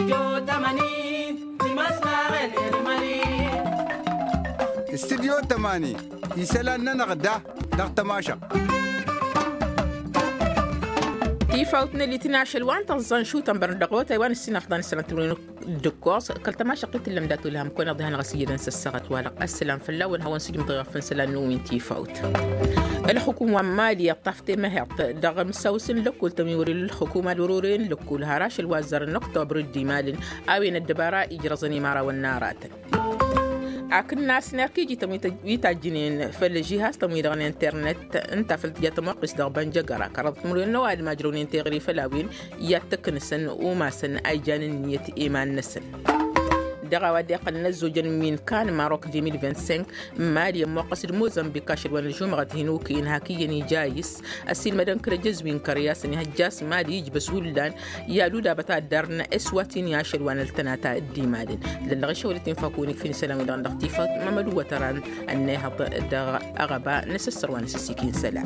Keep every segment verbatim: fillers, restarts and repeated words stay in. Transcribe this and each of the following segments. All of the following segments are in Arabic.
استديو تماني يسألنا نغدا دغ تماشا تيفاوتنا اللي تناشل وان تنظن شو تنبرندقو تايوان السنة أفضل السنة تمرين الدكوس كل تماشا قلت اللي مداتو لهم كون ضهنا غسيلا سسغت والق السلام في اللون هون سجم ضغفن سلا نوين تيفاوت الحكومة مالية طفت مهرت دغم سوسن لكل تميوري الحكومة الورورين لكل هراش الوزر النقطة بردي مال أوين الدبارة إجرزني مارا والنارات أكن ناس نركيجي تمي تجينين في الجهاز تمي دغن إنترنت أنت في الجهة مقص دغبان جقرا كرت مرين نواد مجرونين تغري فلاوين يتكنسن وما سن أي جان نية إيمان نسن دغا ودي قلنا زوجن من كان ماروك ألفين وخمسة مالي مقصد موزمبيق كاشر ونجوم غتهنوك إنها كيني جايس السيل مدن كرجز من كرياس إنها جاس مالي يجبس ولدان يالو دابتا دارنا إسواتين ياشر وانالتناتا الديمالين للغشة ولتين فاكونك في نسلام ودان لغتيفات مملو وتران أنها دغا أغباء نسسر ونسسيكين سلام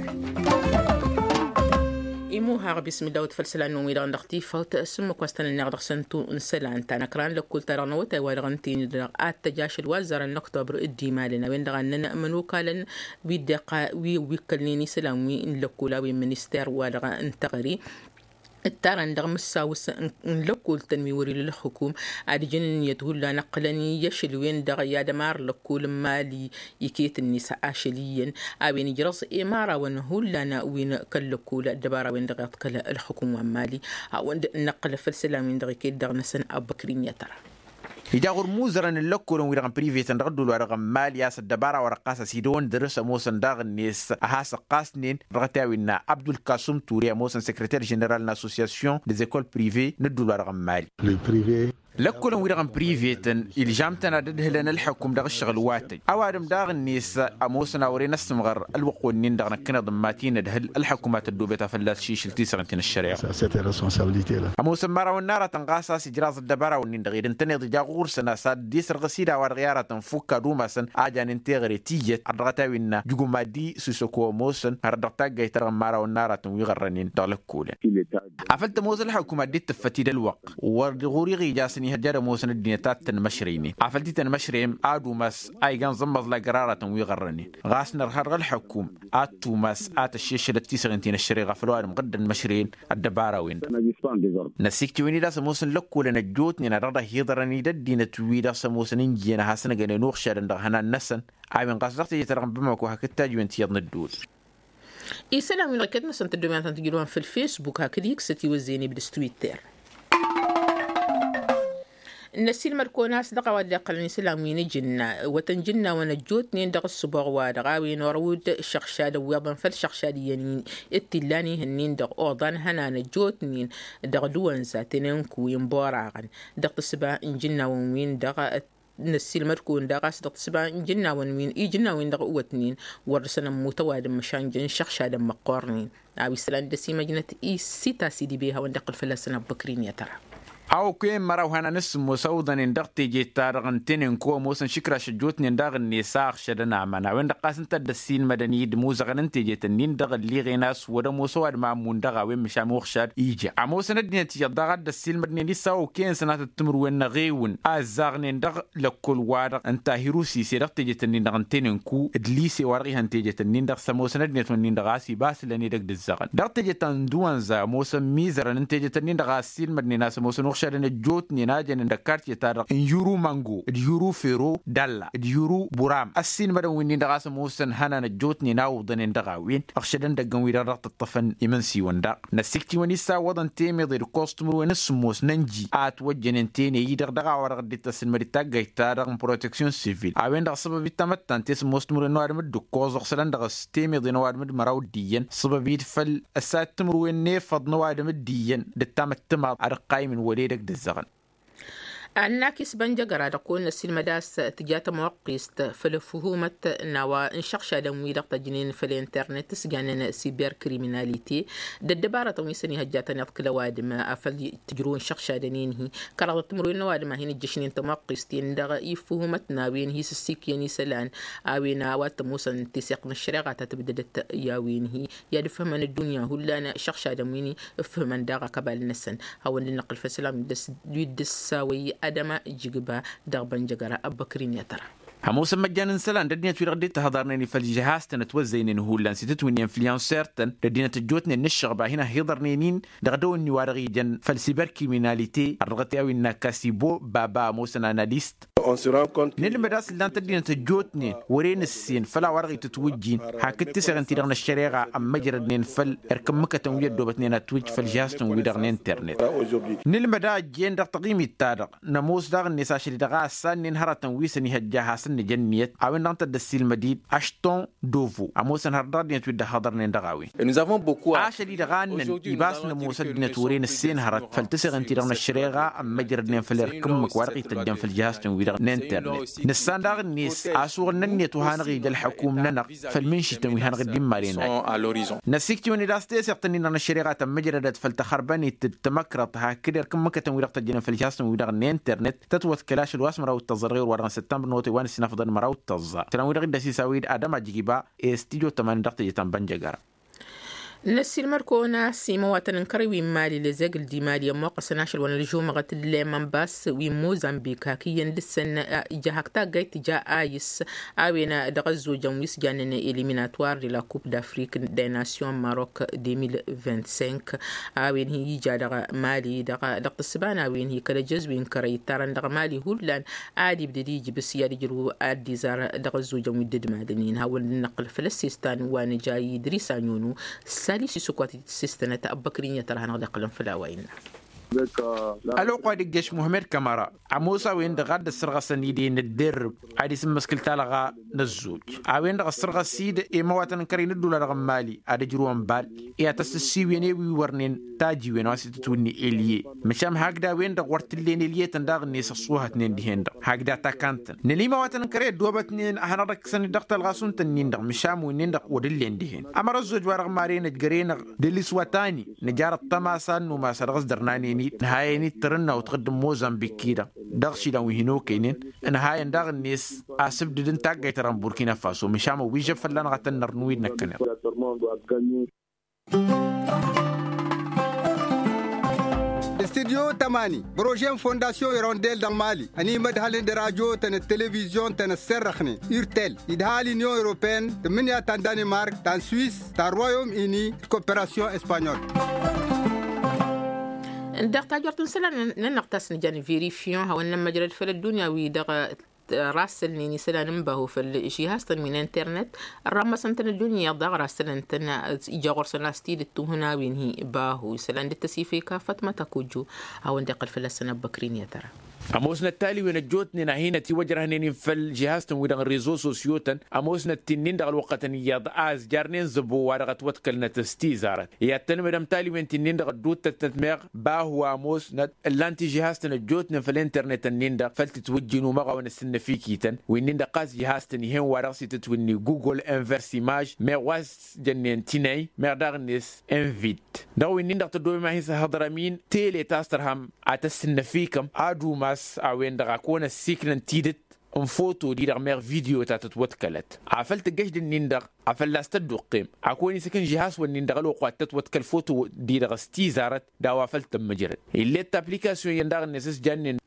إموها بسم الله وتفلسل نومي دغن دغتيفا وتأسم كوستن النغدغ سنتو نسلان تانكران لكل تران وتا ورغنتين دغ آتجاش الوزر النقطة برؤدي مالنا وين دغن نأمنو كالن بيدقا وي ويكلنيني سلامي إن لكولاوي منستير ورغ انتغري التارن دغم الساوس لكل تنميوري للحكوم عاد جنن يتقول لنا نقلني يشلوين دغ يا دمار لكل مالي يكيت النساء عشليا أبين جرس إمارة ونهول لنا وين كلكول الدبارة وين دغ يتقل الحكومة مالي أو نقل في السلام وين دغ يكيد دغ نسن أبكرين يترى إذا غرموزرا اللكون ويرغم بريفي تنردو الورغم ماليا سدبارا ورقاسة سيدون درس موسن داغ الناس أهاس قاسنين رغتاوينا عبد القاسم توريا موسن سكرتير جنرال ناسوسياسيون دي زيكول بريفي ندو الورغم مالي لكل ويرغم بريفيتن اللي جامتنا ددهلنا الحكم داغ الشغل واتي اوادم داغ الناس اموسنا ورينا استمغر الوقونين داغ كنا ضماتين دهل الحكومات الدوبه فلات شيش التيسرنتين الشريعه سيتي ريسبونسابيلتي لا اموسن مارا والنار تنقاسا سجراز الدبارة ونين دغيدن تني دجاغور سنا ساد ديسر غسيدا ورغيارة تنفكا دوماسن اجان انتغري تيجت ادغتاوينا جوغمادي سوسوكو موسن هردقتا جيتر مارا والنار تنويغرنين دالكول عفلت موسن الحكومه دي تفتيد الوق ورغوري غيجاسن هجر موسن الدينتات تنمشريني عفلتي تنمشريم ادو مس اي كان زمز لا قراره ويغرني غاسنا الخرق الحكوم اتو مس ات الشيشه التي سنتين الشريغه فلوار مقد المشرين الدباره وين نسيكتي وين داس موسن لكول نجوتني نرضى هيدرني ددينه تويدا سموسن انجينا حسن غني نوخ شادن هنا نسن اي من قصدتي ترغب بماكو هكتاج وانت يضن الدود يسلام من ركدنا سنت الدوميان تنتجلون في الفيسبوك هكذيك ستي وزيني بالتويتر نسيل مركوناس دقا ودي قلني سلامين جنة وتنجنة ونجوتني دق الصبغ ودغاوي نورود الشخشاد ويضن فالشخشاديين التلاني هنين دق أوضان هنا نجوتني دق دوان ساتنين كوين بوراغن دق السبا انجنة ومين دق نسيل مركون دقاس دق السبا انجنة ومين إيجنة وين دق أوتنين ورسنا متواد مشان جن شخشاد مقارنين عاوي سلان دسي مجنة إي سيتا سيدي بيها وندق الفلسنا بكرين يترى أو كين مرة وهنا نسمو سودا ندقتي جيتار تنين كو موسن شكرا شجوتني نداغ النساء شدنا معنا وين دقاس انت الدسين مدني دموزغ انت جيتنين دغ اللي غيناس ودا موسواد مع موندغا وين مشا موخشاد يجي عموسن الدنيا تيضغ الدسين مدني لسا وكين سنه التمر وين غيون ازاغني ندغ لكل وادغ انت هيروسي سيدقتي جيتنين دغ تنين كو ادليسي ورغي انت جيتنين دغ سموسن الدنيا تنين دغاسي باس لني دغ دزغن دغتي جيتن دوان زا موسن ميزر انت جيتنين دغاسين مدني ناس موسن شادن الجوت نيناجن اندكارت يتار يورو مانغو اليورو فيرو دالا اليورو برام السين مدن وين دغاس موسن هنا الجوت نيناو دن دغاوين اخشدن دغن ويرا رط الطفن يمنسي وندا نسكتي ونيسا ودن تيمي دير كوستمر ونسموس ننجي ات وجن تيني يدغ دغا ورغ ديت سنمريتا غيتار بروتكسيون سيفيل اوين دغ سبب بيتمتن تيس موستمر نوار مد كوز اخسلن دغ ستيمي دي نوار مد مراو ديين سبب يدفل اسات تمر وين نيفض نوار مد ديين دتامتما ارقاي من وليدك الزغن الناكس بنجقرا تكون السلمداس تجات مواقيست فلفهومة نوا انشق شادم ويدق تجنين في الانترنت سجانين سيبر كريميناليتي ددبارة تويسني هجاتا نضك لوادم أفل تجرون شق شادنين هي كرادة تمرون لوادم هين الجشنين تمواقيستين دغ يفهومة ناوين هي سسيك يني سلان آوينا واتموسا تسيق نشريغة تبددت ياوين هي يدفهمن الدنيا هلانا شق شادم ويني فهمن دغ كبال نسن هون لنقل فسلام يدس يدساوي أدم جيجبا دغبن جغرا أبكرين يترى هموس مجانا سلان ددينا تفيرغدي تهضرني فالجهاز تنتوزين هولان سيتتوني انفلونسيرتن ددينا تجوتني النشغبا هنا هيضرنينين دغدون نوارغي جن فالسيبر كريميناليتي الرغتي او كاسيبو بابا موسن اناليست نيل مداس لان تدينا تجوتني ورين السين فلا ورغي تتوجين حكت سغنتي دغنا الشريعه ام مجردنين فل اركم مكه ويد دوبتنينا توج فالجهاز تنويدغن انترنت نيل مدا جين دغ تقييم التارق نموس دغ النساء دغا سان هرتن ويسني هجاها نجنيت أو نانت الدسيل مديد أشتون دوفو أموسن هرداد ينتويد حضر نندغاوي عاشدي دغان يباس نموسد نتورين السين هرد فلتسغ انتيرون الشريغة أم مجرد ننفلر كم مكوارقي تدين في الجهاز تنويد ننترنت نسان داغ النيس أسوغ ننيتو هانغي دل حكوم ننق فالمنشي تنوي هانغي دين مارينا نسيكتي وني داستيس يقتنين أن الشريغة تم مجرد فلتخرباني تتمكرط ها كدير كم مكة تنويد تدين في الجهاز تنويد ننترنت تتوث كلاش الواسمرة والتظرير ورغن ستمبر نوتي وان نفضل مراو تزا تناوي غير دسي سويد ادم جيبا استيديو تمن دقت يتم بنجغرا نسي المركونا سيما واتنكري ويمالي لزاق الديمالي موقع سناشل ونالجوم غت الليمان باس وموزمبيك هاكيين لسن جاهكتا جايت جاء آيس آوينا دغزو جمويس جانن إليميناتوار دي لا كوب دافريك دي ناسيون ماروك ألفين وخمسة وعشرين آوين هي جا دغ مالي دغ دغ السبان آوين هي كلا جزوين كري تارن دغ مالي هولان آدي بدي جي بسياري جرو آدي زار دغزو جموي دد مادنين هاول النقل فلسيستان وان جاي دريسانيونو سالي سيسوكواتي سيستنة أبكرين يترهن غدا قلم فلاوين ألو قاد الجيش محمد كمارا عموسا وين دغاد السرغة سنيدين الدرب عادي سم مسكل تالغا نزوج عوين دغ السرغة سيد إما واتن كرين الدولار غمالي عادي جروان بال إيا تسسي ويني ويورنين تاجي وين واسي تتوني إليه مشام هاقدا وين دغ ورتلين إليه تنداغ نيس الصوحة تنين ديهن دغ هاقدا تاكانتن نليما واتن كرين دوبتنين أهنا رك سني دغ تلغاسون تنين دغ مشام وينين دغ ودلين ديهن أما رزوج وارغ مارين جرين دليس واتاني نجار التماسان وما سرغز درناني نهاية ترنا وتقدم موزمبيق كده دغشي لو هنو كينين نهاية دغ الناس أسب ددن تاقى تران بوركينا فاسو مشامو ويجب فلان غتن نرنويد نكنا استديو تماني بروجين فونداسيون يرونديل دان مالي اني مدهالين دي راديو تن التلفزيون تن السرخني يرتل يدهالي نيو اوروبين تمنيا تان دانمارك تان سويس تان رويوم اني كوبيراسيون اسبانيول دغ تاجرتن سلان ننقتص نجاني فيريفيون هو لما جرد في الدنيا ويدغ راسل نيني سلان مباهو في الجهاز من انترنت الرمى سنتن الدنيا ضغ راسل تن يجاور سنة ستيد التوهنا وين هي باهو سلان التسيفي كافة ما تكوجو هو اندقل في السنة بكرين يا ترى أموسنا التالي وين الجوتني نهينا تيوجر هنين في الجهاز تنويد الريزو سوسيوتن أموسنا التنين دغ الوقت نياد آز جارنين زبو وارغت وتكلنا تستيزارت يا تنمدم تالي وين تنين دغ دوت التتميغ باهو أموسنا اللانتي جهاز تنجوتنا في الانترنت النين دغ فلتتوجنوا مغا ونسن فيكيتن وين دغ قاز جهاز تنهين وارغسي تتوني جوجل انفرس ايماج ميواز جنين تيني مرداغ نيس انفيت دغ وين دغ تدوي ما هيسا هضرمين تيلي تاسترهم عتسن فيكم عادو ما أوين دغا كونا سيكلن تيدت ان فوتو دي دغ مير فيديو تاتت وتكلت عفلت الجيش دي نيندغ عفل لاستدو قيم اكوني سكن جهاز ونيندغ لو قواتت وتكل فوتو دي دغ ستيزارت دا وافلت مجرد اللي تابليكاسيون يندغ نسس جانين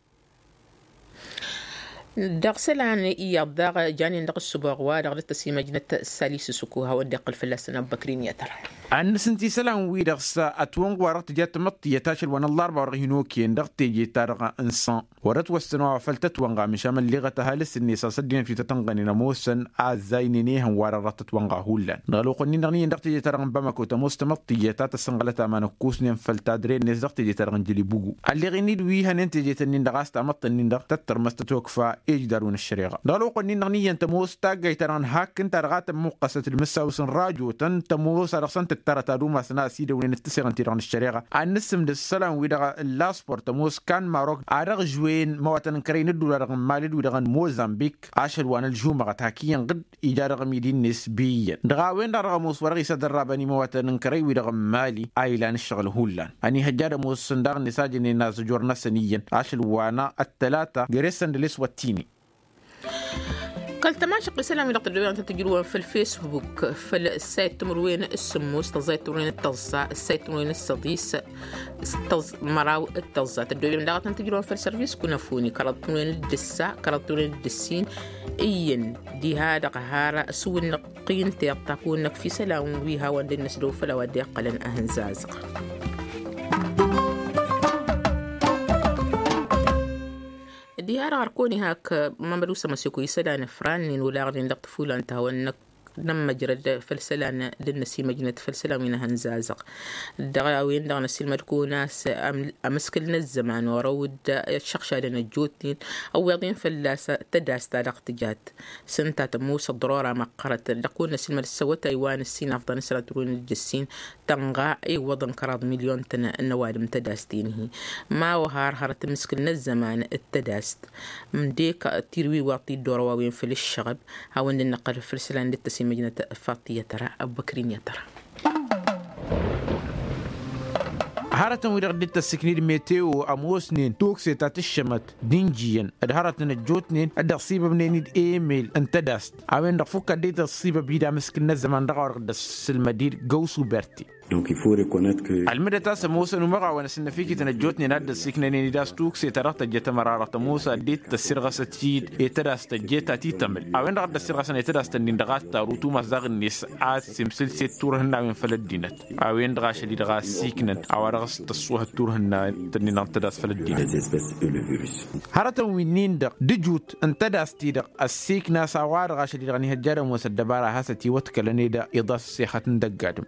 دغ سلان إيا دغ جاني دغ السباغوا دغ التسيمة جنة الساليس سكوها ودقل في اللسنة بكرين يترى أن سنتي سلام ويدغس أتوان ورت جات مط يتاشل وان الله أربعة رهينوكين دغ تيجي تارغ إنسان ورت وستنوا فلتت وانغا مشام اللي غتها لسني صدين في تتنغني نموسن أزاينيني هم وررت وانغا هولا نغلو قني نغني دغ تيجي تارغ بمكو تموست مط يتات السنغلة ما نكوسني فلتادرين نز دغ تيجي تارغ جلي بوغو اللي غني دوي هنن تيجي تنين دغاست مط نين دغ تتر مستتوقفا يجدرون الشريعة نغلو قني نغني تموست تاغي تارغ هاك انت رغات مقصة المساوس راجو تن تموس رغسن ترى تادوما سنا سيده وين التسيرن تيران الشريعه عن نسم السلام ويدا لا سبورت موس كان ماروك عرق جوين مواتن كرين الدولار مالد ويدا موزامبيك عشر وان الجمعه تاكيا قد ايجار ميدين نسبيا دغا وين دغا موس ورغي صدر رابني مواتن كري ويدا مالي ايلان الشغل هولان اني هجار موس سندار نساجن ناس جورنا سنيا عشر وانا الثلاثه جريسن دلس واتيني قال تماشق بسلام يلقى الدوام تتجرون في الفيسبوك في السايت تمروين السموس تزايد تمروين التوزع السايت تمروين الصديس التوز مراو التوزع الدوام لا تنتجرون في السيرفيس كنا فوني كرد تمروين الدسا كرد تمروين الدسين إين دي هذا قهارة سو النقين تيقتكونك في سلام ويها وند الناس دو فلا ودي قلن أهنزازق ديار عركوني هاك ما ملوسة مسيكو يسلا نفران ولا غير نلقط فولان تهونك لما جرد فلسلان للنسي مجنة فلسلان وينها نزازق الدغاوين دغنا السلمة تكون ناس أمسكلنا الزمان ورود الشخشة لنا جوتين أو يضين فلاسة تداس تارق تجات سنتا تموس الضرورة مقرة لقونا السلمة السوات أيوان السين أفضل نسرة ترون الجسين تنغا أي وضن كراض مليون تنا النوالم تداستينه ما وهار هرت مسكلنا الزمان التداست من ديك تيروي واطي الدورواوين في الشغب هاو أن النقل فلسلان للتسين مجنة فاطية ترى أبو بكرين يا ترى هارة ويرغدت السكنير ميتيو أموسنين توكسي تاتشمت دينجيا الهارة نجوتنين الدقصيبة منين إيميل انتدست عوين دقفوك ديت الصيبة بيدا مسكنا الزمان دقار السلمدير قوسو بيرتي Donc il faut reconnaître que المدة موسى نمغا ونسن فيك تنجوتني ناد السكنين داس توكسي ترى جت مرارة موسى ديت السرغة ستيد يتراس تجيت تيتمل عوين دقار السرغة سنة يتراس تنين دقات تاروتو مزاغ الناس عاد سمسل ستورهن عوين فلدينت عوين دقا شدي دقا سيكنن عوارغس تصوها تورهن تنين انتداس فلدينت هارة وينين دق دجوت انتداس تيدق السيكنا سوارغ شدي دقاني هجارة موسى الدبارة هاسة واتكالني دا إضاس سيخة دقادم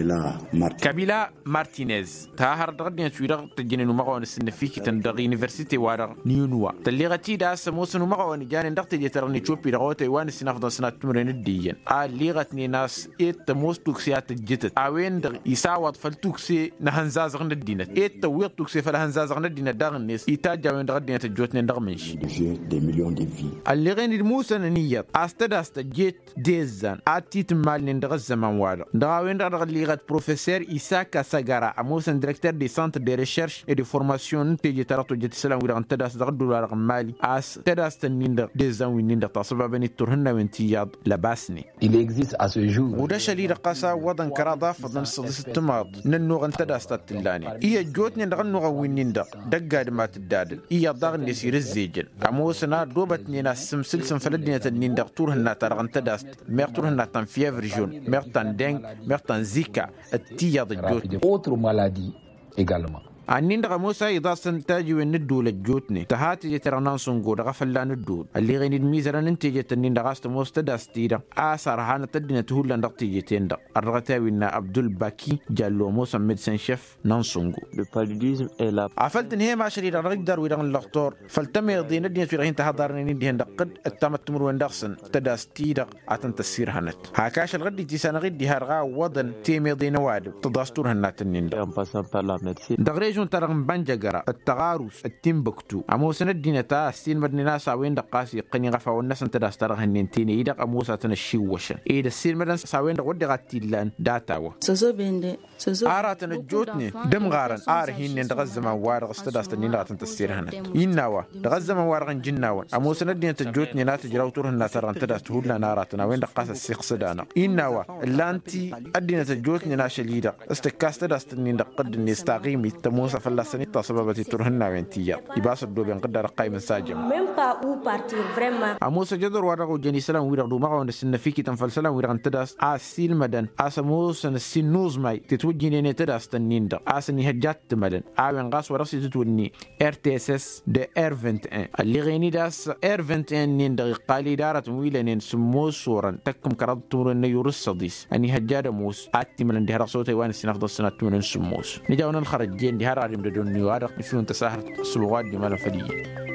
كابيلا مارتينيز تاهر دغدين شويرغ تجنن مغون السنفيكي تندغ يونيفرسيتي وارغ نيونوا تليغتي دا سموسن مغون جان دغت جترني تشوبي دغوت ايوان سنافض سنات تمرين الدين ا ليغتني ناس ات موستوكسيات جتت اوين دغ يساوط فلتوكسي نهنزاز غن الدين ات تويق توكسي فلهنزاز غن الدين دغ الناس يتاجا وين دغدين تجوتن دغ منش دي مليون دي في الليغين الموسن نيات استداست جيت ديزان اتيت مال ندغ الزمان وارغ دغاوين دغ ليغت بروفيسور Isaka Sagara, amosan directeur du centre de recherche et de formation de Tarato Jetsalam with Antadas Dardular Mali as Tedas Ninder des ans Ninder Tasabani Turhana Ventiyad la Basni. Il existe à ce jour. ودشلي رقصا وضن كراضا فضن الصدس التماض ننو غنتداس تتلاني إيا جوتني نغنو غوين نيندا دقاد ما تدادل إيا ضاغن يسير الزيجل أموسنا دوبتني ناس سمسل سنفلدنية النيندا تورهنا ترغنتداس مير تورهنا تن فيفر جون مير تن دينغ مير تن زيكا التياض الجوتني Autres maladies également. عنين دغ موسى يضاسن تاجي وندو لجوتني تهاتي جترنان سونغو دغ فلان الدود اللي غير الميزرا ننتي جتنين دغاست موسى داستيدا اثر هانه تدنا تهول دغتي جتين دغ الرغتاوينا عبد الباكي جالو موسى ميدسن شيف نان سونغو le paludisme est la عفلت هي ما شري رقدر ويدغ اللقطور فلتم دين دين في رهين تهضرني دين دقد التمت تمر وندغسن تداستيدا اتن تسير هنت هاكاش الغدي تي سنه غدي هرغا وضن تيمي دين واد تداستور هناتنين en passant par la médecine دغ جون ترغم بنجغرا التغارس التيمبكتو اموسن الدينتا سين مدننا ساوين دقاسي قني غفا والناس انت داسترغ هننتين يدق اموسا تنشيوشن اي السين مدن ساوين دغ ودغاتيلان داتاوا سوزو بند سوزو اراتن الجوتني دمغارن ارهين دغ الزمان وارغ استداستني لا تنتسير هنا يناوا دغ الزمان وارغن جناوا اموسن الدينتا الجوتني لا تجراو تورهن ترغن تداست هولا ناراتنا وين دقاس السيخ سدانا يناوا لانتي الدينتا الجوتني ناشليدا استكاست داستني دقد نستقيمي تموسا فلا سنة سببتي ترهنا وينتيا يباس الدوبين قدر قايم ساجم même pas où partir vraiment أموس جدر ورقو جني سلام ويرقدو مغون السنة فيكي تنفل سلام ويرغن تداس آسيل مدن آسموس السن نوز ماي تتوجيني نتداس تنين دا آسني هجات مدن آوين غاس ورسي تتوني إر تي إس إس دي إر واحد وعشرين اللي غيني داس إر واحد وعشرين نين دا قالي دارت ويلنين سموس صورا تكم كراد تمرن يورس صديس أني هجاد موس آتي ملن دي هرقصوتي وان السنة السنة تمرن سموس نجاونا الخرج جين دي هرقا دون نيوارق نفيون تساهر سلوغات دي مالا فدية